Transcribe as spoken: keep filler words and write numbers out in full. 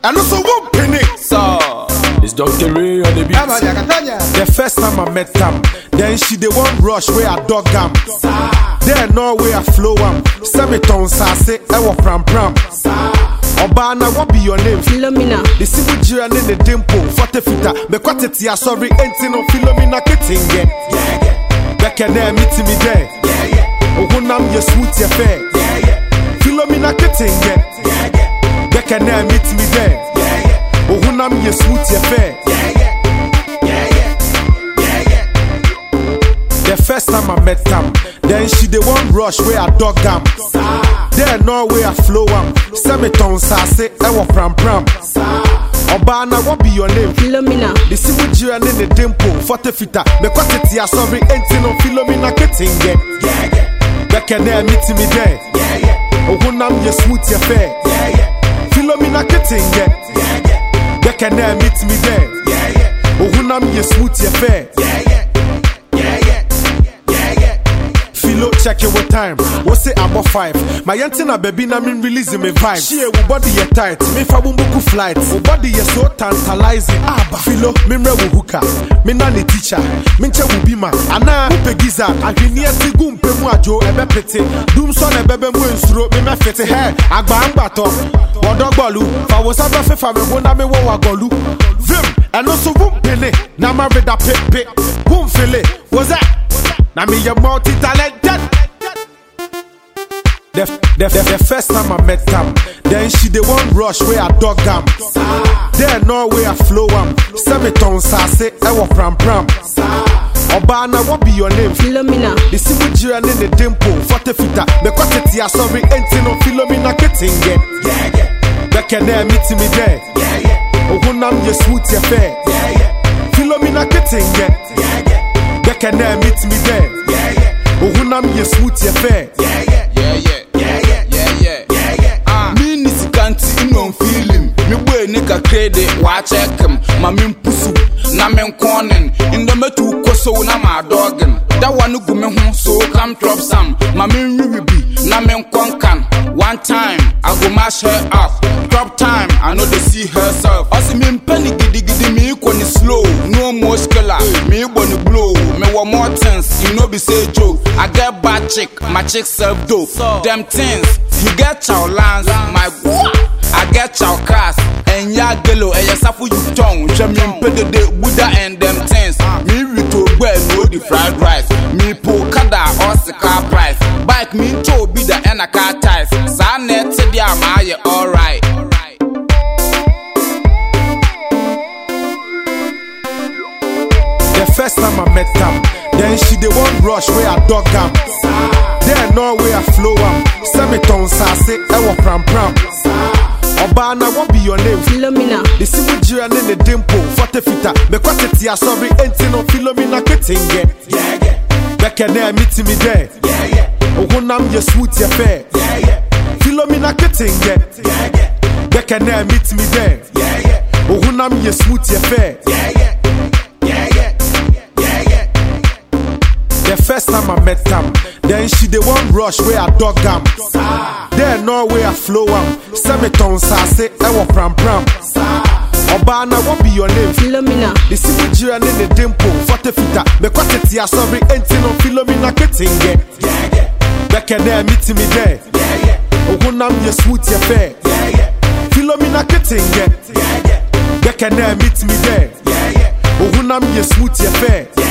And also one penny. So, it's Doctor Ray on the beat. The first time I met him, then she the one rush where I dog him. There no way I flow him. Semiton say I was pram pram. Obana, what be your name? Philomena. The civil journey in the dimple, forty fita. Me quantity, sorry, ain't no Philomena getting it. Yeah, yeah. Back and there, meet me there. Yeah, yeah. Oh, when I'm your sweet affair. Yeah, yeah. Philomena getting it. Yeah, yeah. Back and there, meet me there. Yeah, yeah. Oh, when I'm your sweet affair. Yeah, yeah. Yeah, yeah. Yeah, yeah. The first time I met him, then she the one rush where I dog him. There no way I flow am. Semiton say I was pram pram. Obana, what be your name? Philomena. The civil journey in the dimple, forty fita. Me quantity, sorry, ain't no Philomena getting it. Yeah, yeah. Back and there, meet me there. Yeah, yeah. Oh, when I'm your sweet affair. Yeah, yeah. Philomena getting it. Yeah, yeah. Back and there, meet me there. Yeah, yeah. Oh, when I'm your sweet affair. Yeah, yeah. Check it with time. What's say about five? My antenna baby na mean releasing me vibe. She will body ye tight. Me fa bumbuku flight. O body ye so tantalizing. Aba filo. Me mre wu huka. Me na ne teacher. Me nche wu bima. Ana upe giza. Ahini eti gumpe mu ajo ebe pete. Doom son ebebe mu ensuro. Me me fete he. Agba amba to. Wodogbolu. Fa wo sa fe fa me wo na me wo wagolu. Vim. And also boom pele. Na ma reda pe pe. Boom fele. What's that? Now me a multi-talented. The, the, the, the first time I met him, then she the one rush where I dog him. There no way I flow him. Semiton say I was pram pram. Obana, what be your name? Philomena. The civil journey in the dimple, forty fita. The quantity, sorry, ain't no Philomena getting it. Yeah, yeah. Back and there, meet me there. Yeah, yeah. Oh, when I'm your sweet affair. Yeah, yeah. Philomena getting it. Yeah, yeah. Back and there, meet me there. Yeah, yeah. Oh, when I'm your sweet affair. Yeah, yeah. Yeah, yeah. Yeah, yeah. Yeah, yeah. Yeah, yeah. Ah. Me nisi kanti no feeling. Me boy nika credit, watch check him. Ma min pusu, na men corning. In the metu koso na ma dogging. That one go me home, so come drop some. Ma min ribi, na men konkan. One time, I go mash her up. Drop time, I know they see herself. I see me penny giddy giddy me when it's slow. No more skiller, me when it blow. Me want more things, you know be say joke. I get bad chick, my chick self dope. Them things, you get your lands, my I get your cars. And ya gelo, and ya safu you tongue. Jamin pede de Buddha and them things. Me rito well, no the fried rice. Me po kada or the car price. Bike me to be the end of car ties. Sanet to the amaye, alright. The first time I met him, then she the one rush where I dog him. There no way I flow him. Semiton say I was pram pram. Obana, what be your name? Philomena. The civil journey in the dimple, forty fita. Me quantity, sorry, ain't no Philomena getting it. Yeah, yeah. Back and there, meet me there. Yeah, yeah. Oh, when I'm your sweet affair. Yeah, yeah. Philomena getting it. Yeah, yeah. Back and there, meet me there. Yeah, yeah. Oh, when I'm your sweet affair. Yeah, yeah. Yeah, yeah. Yeah, yeah. The first time I met him, then she the one rush where I dog him. There no way I flow him. Semiton say I was pram pram. Obana, what be your name? Philomena. The civil journey in the dimple, forty fita. Me quantity, sorry, ain't no Philomena getting it. Yeah, yeah. Back and there, meet me there. Yeah, yeah. Oh, when I'm your sweet affair. Yeah, yeah. Philomena getting it. Yeah, yeah. Back and there, meet me there. Yeah, yeah. Oh, when I'm your sweet affair.